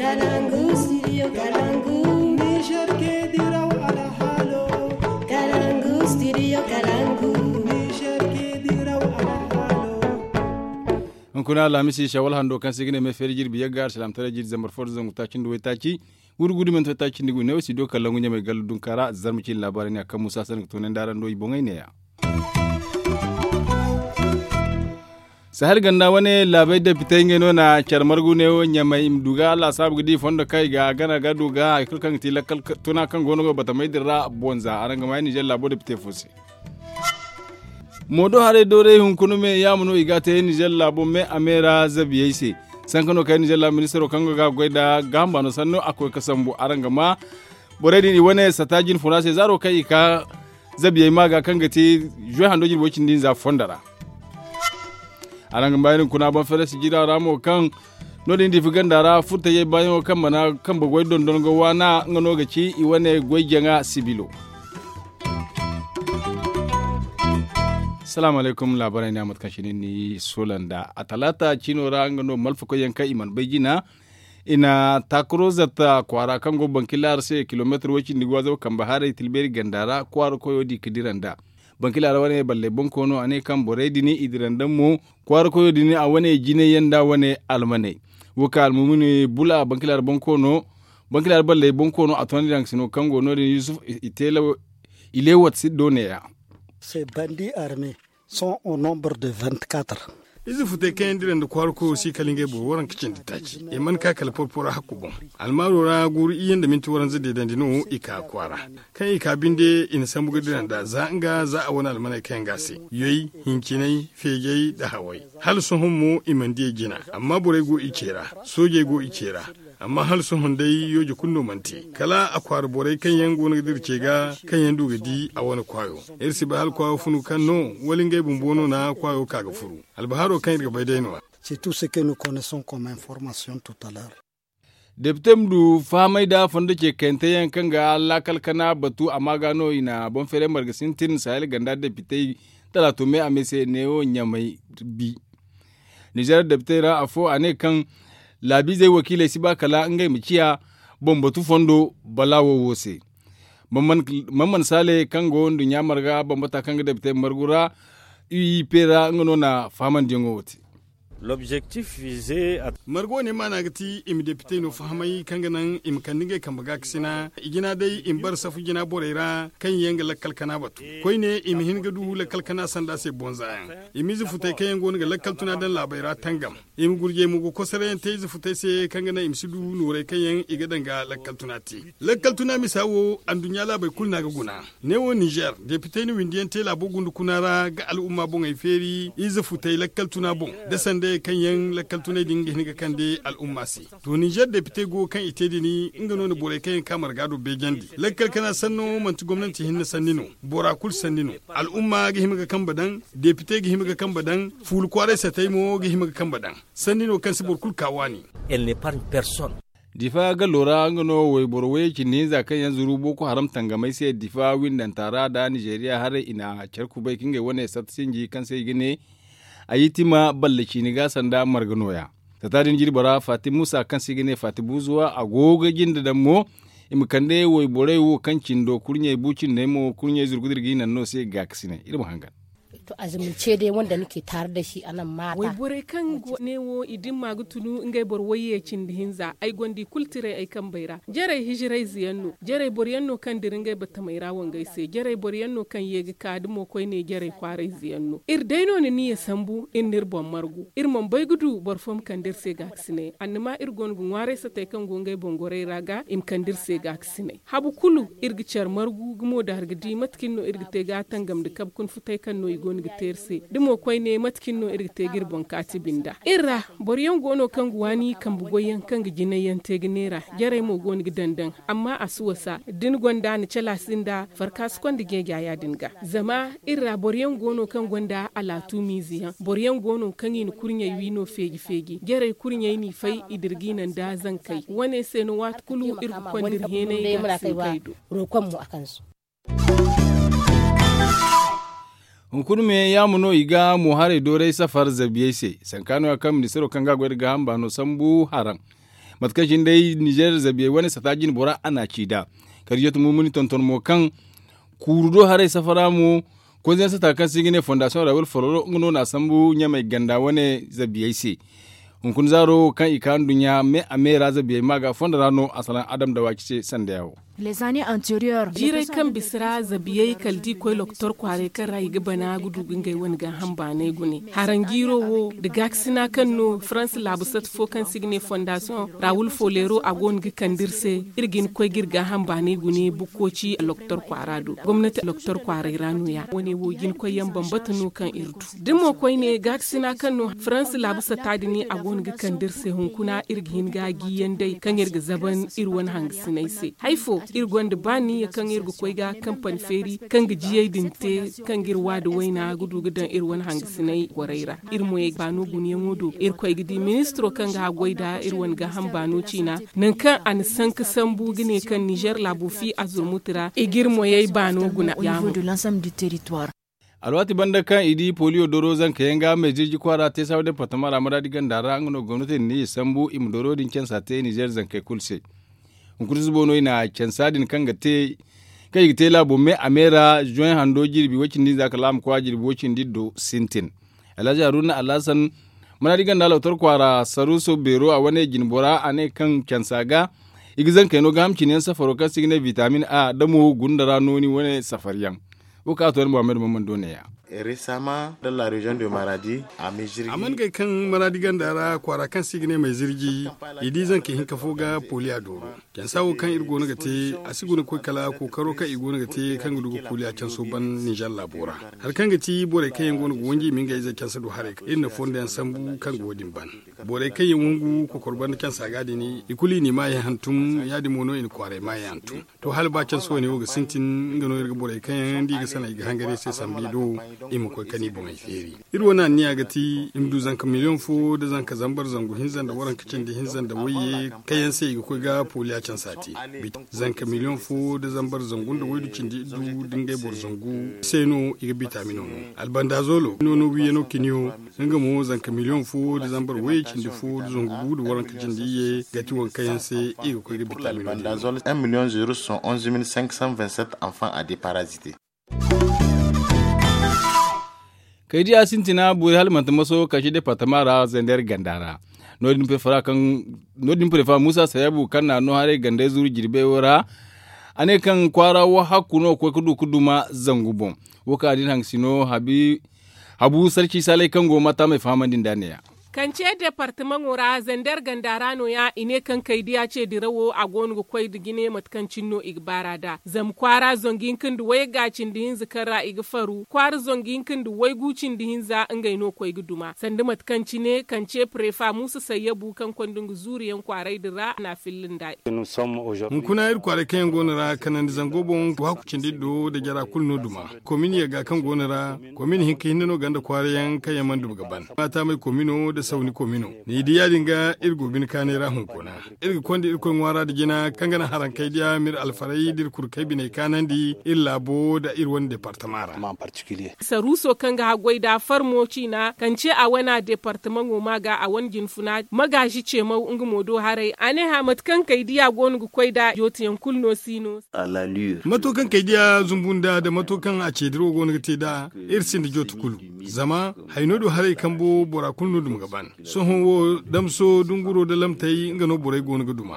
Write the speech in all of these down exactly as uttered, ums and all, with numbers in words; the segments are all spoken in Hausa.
Kalangu, studio Kalangu. Niger ke diraw ala halo. Kalangu, studio Kalangu. Niger ke diraw ala halo. On kuna lamisi shawal hando kan sigine me feri jirbi yagar salam tare jir zambar for zangu ta cindu ta ci gurgudu men ta ci ndigu ne wasi do kallangu nyame gal dun kara zarmuci labarin akan Musa San to nan daran do ibongai ne ya sahel ganda wane labai da fitenge no na charmargu ne wonya mai imduga la sabu gidi fondo kai ga gana ga duga kulkan tilakal tuna kan gono go bata mai dirra bonza aranga mai ni jella bode pite fosi modo hare dore hun kunu me yamuno igate ni jella bo me amera zabiyese sankano kai ni jella ministero kango ga goida gamba no sanno akoy kasambu aranga ma boredi ni wane satajin funase zaro kai ka zabiyai maga kangati joi hando jil wocin din za fondara aranga bayin kuna ban fere sijira ramo kan no din difigan dara furta ye bayin kan mana kan bagwai don don go wana ngano gaci i wane goyjenga sibilo. Assalamu alaikum labarai na matkashinin ni Solanda a talata cino rangano malfuko yanka iman baijina ina takroza ta kwara kan go bankilar se kilometer wacin ni gwazo kan bahare tilberi gandara kwaro koyo di kidiranda bankilar wane balle bonkono ane kan boredi ni idirandan mu kwaro koyo di ni a wane jine yanda wane almane wuka almumuni bula bankilar bonkono bankilar balle bonkono atoni dangsino kango no Yusuf itela ile watsi doneya. Ces bandits armés sont au nombre de vingt-quatre. Izi fute kayan diran da kwarko si kalinge bo waran kicin ditaci. E man ka kala porpora hakku bon. Almaro ra guri iyan da minti waran zade dan dinu ika kwara. Kan ika binde ina san buga diran da za nga za a wani almana kayan gase. Yoyi, hinkinai, fegei da hawai. Hal sun hummu imandi gina, amma bore go ikera, soje go ikera. Amma hal sun hundai yoji kunno manti kala a kwar borai kan yan gona dirce ga kan yan duga di a wani kwayo irsi ba hal kwayo funu kan no walin gai bumbono na kwayo kaga furu albaharo kan irga bai dainowa. C'est tout ce que nous connaissons comme information tout à l'heure. Deputem du famai da fondo ke kente yan kan ga lakal kana batu amma gano ina bon fere margasin tin sahel ganda da fitai talato me amese neo nyamai bi Niger deputera afo ane kan labi zai wakilai si ba kala ngai miciya bombatu fondo balawo wose mamman sale kango dunya marga bombata kanga debte margura i pera ngono na faman dingo wote. L'objectif visé à margo ne mana gati im député no fahamai kanga nan im kandige kambaga kisina igina dai im bar safu gina borera kan yenga lakkal kana batu koi ne im hinga du lakkal kana sanda se bonza im izi futai kan yengo ga lakkal tuna dan labaira tangam im gurje mugo kosare te izi futai se kanga na im sidu nore kan yen iga danga lakkal tuna ti lakkal tuna misawo andunya labai kulna ga guna ne wo Niger député ni windiyan te labo gundu kunara ga al'umma bon ai feri izi futai lakkal tuna bon da sande kan yan lakkal tunai dinga hiniga kan de al'umma si to Niger da fite go kan ite dini inga no bore kan kamar gado be gandi lakkal kana sanno manti gwamnati hinna sannino bora kul sannino al'umma ga himiga kan badan depute ga himiga kan badan ful kware satai mo ga himiga kan badan sannino kan sibor kul kawani elle n'épargne personne. Difa ga lora ngano wai borwe kinni za kan yanzu rubo ko haram tangamai sai difa windan tara da Nigeria har ina charku bai kinga wane satsinji kan sai gine ayitima ballaci ni ga sanda marganoya ta tadin jirbara Fatim Musa kan sigine Fatibu zuwa agogagin da dammo imkande wai borai wo kan cindo kurnye bucin ne mo kurnye zurgudirgi nan no sai ga kisine irin hangan to azumce dai wanda nake tare da shi anan mata wai bore kan ne wo idin magutunu ngai bor waye cin hinza ai gondi kultire ai kan baira jare hijirai ziyanno jare boryanno kan diringai bata mai rawon gaise jare boryanno kan yegi kadimo koi ne jare kwarai ziyanno ir daino ne ni sambu in nirbon margu ir mon bai gudu bor fom kan dirse ga sine annama ir gongu ngware sa tay kan gongai bongore raga im kan dirse ga sine habu kulu irgi char margu gumo da hargidi matkinno irgi te ga tangam de kab kun futai kan no igo woni giterse dimo koy ne matkinno irgite girbon kati binda irra boryon gono kan guwani kan bugoyen kan gijinayen tegnera jare mo goni gidandan amma asuwasa din gonda ni cela sinda farkas kondi gegya ya dinga zama irra boryon gono kan gonda alatu miziya boryon gono kan yin kurnya wino fegi fegi jare kurnya ni fai idirginan da zan kai wane sai no wat kulu irgu kondir hene ya kaido rokon mu akan su Hunkunume ya muno iga mu hare dore safar zabiyese sankano ya kam nisero kanga gwada ga hamba no sambu haram matkashin dai Niger zabe wani satajin bora ana ci da kariyatu mumuni tonton mo kan kurudo hare safara mu ko zan sata kan sigine fondation Rawul Fororo ngono na sambu nya mai ganda wani zabe sai kun zaro kan ikan dunya me amera zabe maga fondarano asalan adam da wakice sanda yawo les années antérieures jirai kan bisira zabiyai kaldi ko loktor kware kan rai gabana gudu gingai wani gan hamba ne gune harangiro wo da gaksina kan no France labusat fo kan signe fondation Raoul Folero agon gi kandirse irgin ko girga hamba ne gune bukoci a loktor kwarado gwamnati loktor kware ranu ya wani wo gin ko yan bambata no kan irdu dimo ko ne gaksina kan no France labusat tadini agon gi kandirse hunkuna irgin gagi yandai kan irga zaban irwan hangsinai se haifo irgonda bani ya kan irgu koiga kampan feri kan gijiyai dinte kan girwa da waina gudu gudan irwan hangisinai waraira irmo ya banu guniye mudu ir koigidi ministro kan ga goida irwan ga hambano cina nan kan an san kasan bugine kan Niger labufi azurmutra igirmo yayi banu guna au niveau de l'ensemble du territoire. alwati banda kan idi polio doro zan kayenga mai jirgi kwara te sawo da patamara maradi gandara ngono gwamnati ni sambu im doro din kensa te Niger zan kai kulse unkurus bono ina kensadin kanga te kai te labo me amera join hando jirbi wacin din zaka lam kwa jirbi wacin diddo sintin alaja haruna alasan maradi gandala utar kwara saruso bero a wane ginbora ane kan kensaga igizan kaino gamci ne safaro kan signe vitamin A da mu gundara noni wane safariyan uka to Muhammad Mamman Doneya récemment dans la région de Maradi a Mejirgi aman ga kan Maradi gandara kwara kan signe mai zirgi idi zan ke hinka foga polia doro kan sawo kan irgo na gate asiguna ko kala ko karo ka igo na gate kan gudu polia can so ban Niger labora har kan gati bore kai yango na wonji min ga iza kan sadu hare inna fonda yan sambu kan godin ban bore kai yango ko korban kan saga ni ikuli ni ma ya hantum ya di mono in kware ma ya hantum to hal ba can so ne woga sintin ngano irgo bore kai ndi ga sana ga hangare sai sambi do ima ko kani bo mai feri irwo na niya gati imdu zanka miliyon fo da zanka zambar zangu hinzan da waran kicin da hinzan da waye kayan sai ga ko ga poliya can sati zanka miliyon fo da zambar zangun da waidu cin du dingai bor zangu sai no iga vitamino albanda zolo no no wiye no kinyo nga mo zanka miliyon fo da zambar waye cin da fo da zangu da waran kicin da ye gati wan kayan sai iga ko ga vitamino albanda zolo un million zéro sont onze mille cinq cent vingt-sept enfants à déparasiter. kai dia sintina buri hal manta maso kashi de patamara zender gandara nodin pe fara kan nodin pe fa Musa Sayabu kana no hare gande zuru jirbe wora ane kan kwara wa hakuno ko kudu kuduma zangubon woka din hangsino habi habu sarki salai kan go mata mai famandin daniya kance departement ora zender gandarano ya ine kan kaidiya ce dirawo a gonu kwai digine matkancin no igbara da zam kwara zongin kin da wai gacin dihin zikara igfaru kwara zongin kin da wai gucin dihin za ngai no kwai guduma sandi matkanci ne kance prefa Musa Sayabu kan kondin zuriyan kwarai dira na fillin da mun kuna ir kware kan gonara kanan zangobon wa ku cin diddo da jara kulno duma komini ya ga kan gonara komini hin kin no ganda kware yan kayaman dum gaban mata mai komino da sauni komino ni di ya dinga irgo bin kane rahun kona irgo kondi irko wara da gina kangana haran kai dia mir alfarai dir kurkai bine kanandi illa bo da irwan departamara en particulier saruso kanga hagwai da farmoci na kance a wana departement goma ga a wangin funa magashi ce mau ungu modo harai ane hamat kan kai dia gonu koi da yotiyan kulno sino à l'allure matokan kai dia zumbunda da matokan a ce diro gonu te da irsin da jotu kulu zama hainodo harai kambo bora kulno dum gaban sohon wo damso dunguro da lamtai ngano borai gonu guduma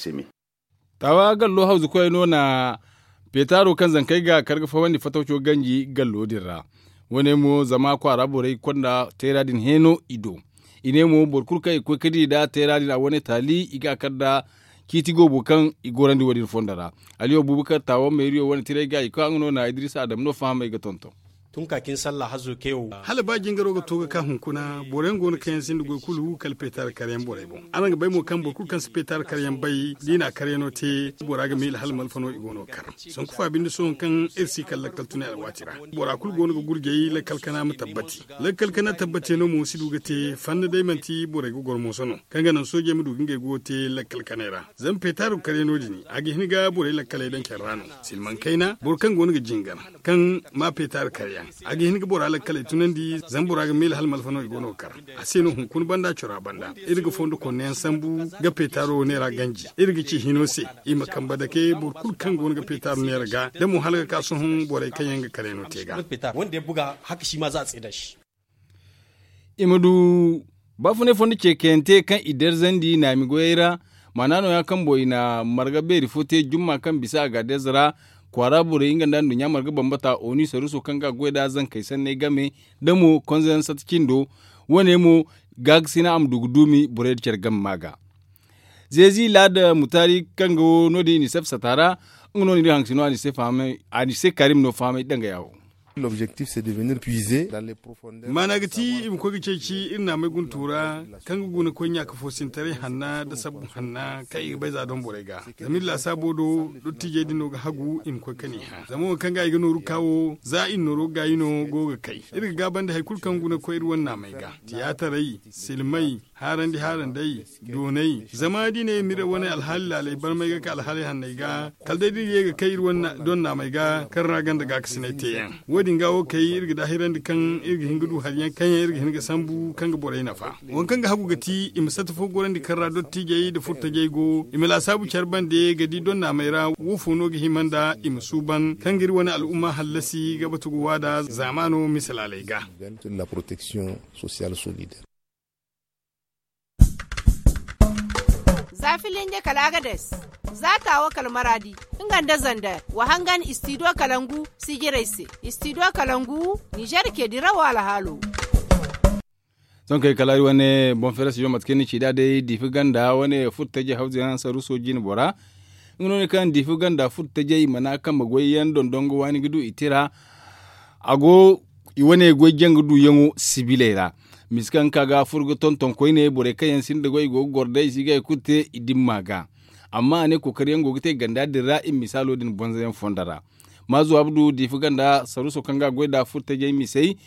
tawa gallo hauzu koy no na petaro kan zan kai ga kargafa wani fatauco ganji gallo dirra wone mo zama kwara borai konda teradin heno ido ine mo borkur kai ko kadi da teradin a wani tali iga kadda kitigo bukan igorandi wadin fondara aliyo bubukar tawo meriyo wani tire ga ko angno na Idrissa Adam no fahama ga tonto tun kakin sallah hazo kewo hala ba jingaro ga toga ka hunkuna boren gon kayan sin dugo kulu kal petar karyan borai bon anan ga bai mo kan borku kan petar karyan bai dina karyano te bora ga mil hal mal fano igono kar son kufa bin son kan irsi kal kal tunai alwatira bora kul gon ga gurge la kalkana mu tabbati la kalkana tabbate no mo sidu ga te fanna dai manti borai go gor mo sono kan ga nan soje mu dugin ga go te la kalkanera zan petar karyano dini agi hiniga borai la kalai dan kerrano silman kaina borkan gon ga jingana kan ma petar karyan aga hin ga bora la kala tunandi zambura ga mil hal malfano igono kar aseno hun kun banda chura banda irga fondo ko nen sambu ga petaro ne ra ganji irga ci hinose ima kamba da ke bor kul kan gon ga petaro ne ga da mu halga ka sun hun bore kayan ga kare no tega wanda ya buga haka shi ma za a tsida shi imadu bafune fondo ce kente kan idar zandi na migoyera manano ya kan boy na marga beri fote jumma kan bisa ga dezra kwara bure inga ndandu nya marga bambata oni saruso kan ga gweda zan kai sanne game da mu konzen satkindo wone mu gagsina am dugudumi bure cer gam maga zezi lada mutari kango nodi ni sef satara ngono ni hangsino ani se fame ani se karim no fame danga yawo. L'objectif c'est de venir puiser dans les profondeurs. Managati im ko gice ci ina mai guntura kan guna ko nya ka fosin tare hanna da sabu hanna kai bai za don borega. Zamin la sabodo dottije dino ga hagu im ko kani ha. Zamo kan ga igano rukawo za in noro ga yino goga kai. Irga gaban da haikul kan guna ko irwan na mai ga. Tiyatarai, silmai, haran di haran dai, donai. Zama di ne mira wani alhali lalai bar mai ga ka alhali hannai ga. Kaldai di ga kai irwan don na mai ga kan ragan da ga kasinai teyan. Dingawo kai irga dahiran kan irga hingudu hariyan kan irga hinga sambu kan ga borai nafa won kan ga hagu gati imsata fo goran di karra dotti jayi da futta jaygo imela sabu charban de gadi don na maira wufu no ga himanda imsuban kan giri wani al'umma hallasi ga batugo wada zamano misalalai ga la protection sociale solidaire. Zafilin je kalagades zata wa kalmaradi inganda zanda wa hangan istido kalangu sigiraise istido kalangu Niger ke dirawa alhalo son kai kalari wane bon fere si jomat keni ci dade difi ganda wane futtaje hawzi han saru sojin bora ngono ne kan difi ganda futtaje mana kan magoyen dondongo wani gudu itira ago iwane goyen gudu yango sibilera miskan kaga furgo tonton koyne bore kayan sinde goy go gorde siga kutte idimmaga amma ne kokari ngo gite ganda dira in misalo din bonzen fondara mazu abdu difu ganda saruso kanga goyda furte je misai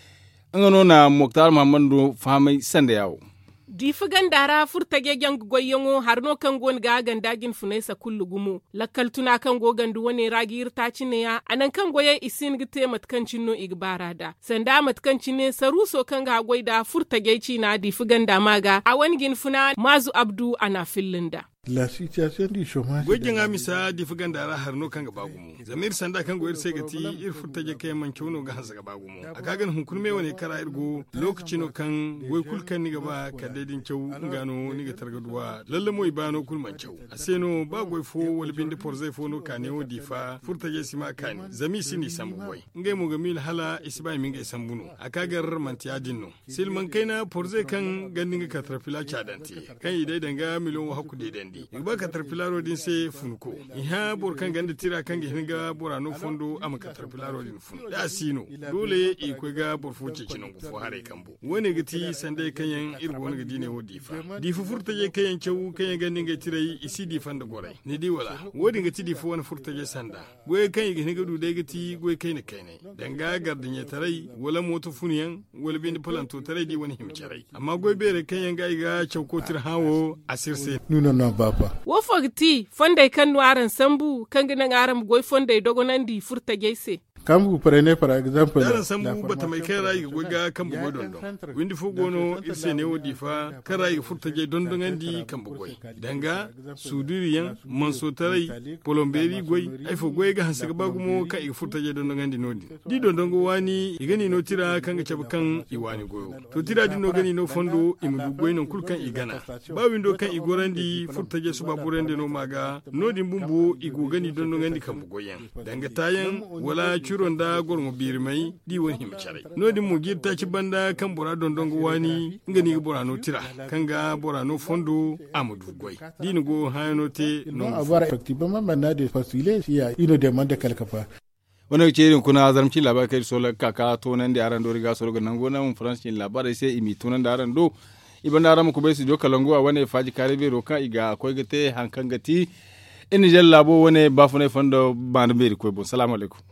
ngano na moktar mamando famai sande yawo difi gandara furta gegen goyongo harno kan gon ga gandagin funesa kullu gumu lakkal tuna kan go gandu woni ragir ta cine ya anan kan goye isin gite matkan cinno igbarada sanda matkan cine saruso kan ga goida furta geici na difi ganda maga a wangin funa mazu abdu ana fillinda. La situation du chômage. Gwajin amisa di fugan da har no kan gaba gumu. Zamir sanda kan goyar sai gati ir furta je kai man kyono ga hansa gaba gumu. A kagan hunkurme wani kara irgo lokaci no kan goy kulkan ni gaba ka daidin kyau ngano ni ga targaduwa lalle moy bano kulman kyau. Aseno ba goy fo wal bindi porzai fo no kane wo difa furta je sima kani. Zami sini sambu boy. Ngai mo gamil hala isbai min ga sambuno. A kagar mantiya dinno. Silman kaina porzai kan ganin ka tarfila chadanti. Kan idai danga milon wa hakku daidan igba caterpillar din se funko iha bor kan ganda tira kan hinga borano fondo am caterpillar din fun da sino dole i ko ga bor fuce kinon ko hare kambo woni gati sande kanyan irgo woni gadi ne wodi fa di fu furta je kanyan cewu kanyan gandin ga tirai isi di fanda gore ni di wala wodi gati di fu woni furta je sanda goy kan yi hinga du dai gati goy kai ne kai ne danga gardin ya tarai wala moto funiyan wala bin planto tarai di woni himcarai amma goy bere kanyan ga ga cewko tir hawo asirse nuna na baba wo fogti fonday kan nuaran sambu kan ginan aram goy fonday dogonandi furta geise Quand vous prenez par exemple yaran sambu bata mai kai rayi goga kan bugo dondo windi fugono irse ne wodi fa kan rayi furta je dondon andi kan bugo danga suduriyan mansotarai polomberi goy ai fo goy ga hansa ba gumo ka i furta je dondon andi nodi di dondon go wani igani no tira kan ga cabu kan iwani goyo to tira di no gani no fondo imudu goy non kulkan igana ba windo kan igorandi furta je suba burende no maga nodi bumbu igu gani dondon andi kan bugo yan danga tayan wala curon da gormo birmai di woni himcare nodi mu girta ci banda kan bora dondongo wani ngani go bora no tira kanga bora no fondo amadu goy dini go hayano te non avoir effectivement maintenant de faciler s'il y a une demande quelque part wannan ce irin kuna zarmcin labarai kai solar kaka to nan da aran do riga so ga nan gona mun france cin labarai sai imi tunan da aran do iban da aran ku bai su jo kalango a wani faji karibe roka iga akwai gate hankan gati in jallabo wani bafune fondo ban beri ko bon assalamu alaikum